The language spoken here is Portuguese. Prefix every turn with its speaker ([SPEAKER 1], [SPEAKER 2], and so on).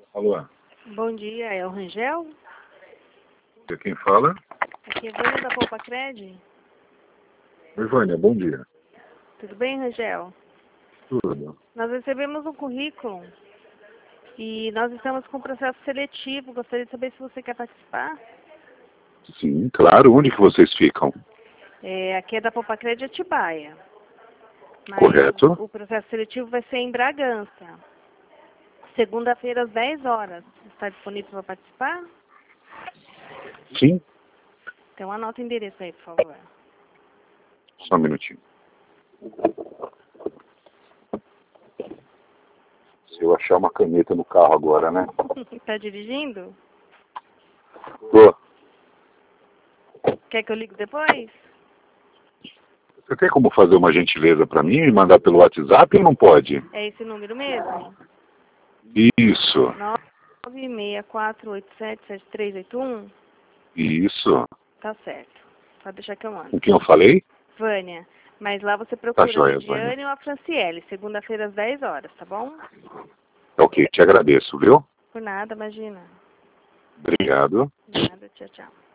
[SPEAKER 1] Alô,
[SPEAKER 2] Bom dia, é o Rangel?
[SPEAKER 1] quem fala?
[SPEAKER 2] Aqui é Vânia da Poupa Cred.
[SPEAKER 1] Oi, Vânia, bom dia.
[SPEAKER 2] Tudo bem, Rangel?
[SPEAKER 1] Tudo.
[SPEAKER 2] Nós recebemos um currículo e nós estamos com um processo seletivo. Gostaria de saber se você quer participar.
[SPEAKER 1] Sim, claro. Onde que vocês ficam?
[SPEAKER 2] Aqui é da Poupa Cred Atibaia. Mas
[SPEAKER 1] Correto.
[SPEAKER 2] o processo seletivo vai ser em Bragança. Segunda-feira às 10 horas. Está disponível para participar?
[SPEAKER 1] Sim.
[SPEAKER 2] Então anota o endereço aí, por favor.
[SPEAKER 1] Só um minutinho. Se eu achar uma caneta no carro agora, né?
[SPEAKER 2] Está dirigindo?
[SPEAKER 1] Tô.
[SPEAKER 2] Quer que eu ligue depois?
[SPEAKER 1] Você tem como fazer uma gentileza para mim e mandar pelo WhatsApp ou não pode?
[SPEAKER 2] É esse número mesmo?
[SPEAKER 1] Isso.
[SPEAKER 2] 964877381?
[SPEAKER 1] Isso.
[SPEAKER 2] Tá certo. Pode deixar que eu mando.
[SPEAKER 1] Com quem eu falei?
[SPEAKER 2] Vânia, mas lá você
[SPEAKER 1] Tá
[SPEAKER 2] procura a
[SPEAKER 1] joia, Vânia.
[SPEAKER 2] Lidiane ou a Franciele, segunda-feira às 10 horas, tá bom?
[SPEAKER 1] Ok, te agradeço, viu?
[SPEAKER 2] Por nada, imagina.
[SPEAKER 1] Obrigado.
[SPEAKER 2] Nada, tchau, tchau.